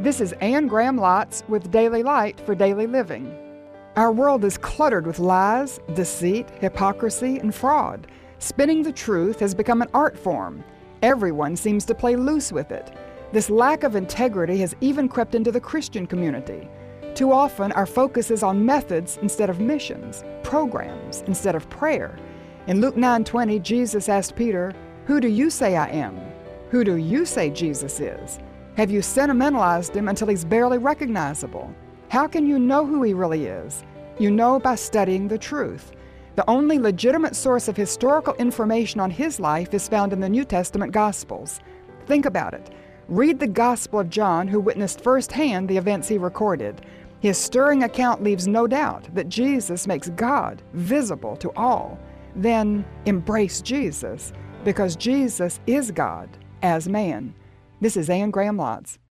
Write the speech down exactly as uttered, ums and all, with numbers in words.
This is Anne Graham Lotz with Daily Light for Daily Living. Our world is cluttered with lies, deceit, hypocrisy, and fraud. Spinning the truth has become an art form. Everyone seems to play loose with it. This lack of integrity has even crept into the Christian community. Too often, our focus is on methods instead of missions, programs instead of prayer. In Luke nine twenty, Jesus asked Peter, "Who do you say I am? Who do you say Jesus is? Have you sentimentalized him until he's barely recognizable? How can you know who he really is? You know by studying the truth. The only legitimate source of historical information on his life is found in the New Testament Gospels. Think about it. Read the Gospel of John, who witnessed firsthand the events he recorded. His stirring account leaves no doubt that Jesus makes God visible to all. Then embrace Jesus, because Jesus is God as man. This is Anne Graham Lotz.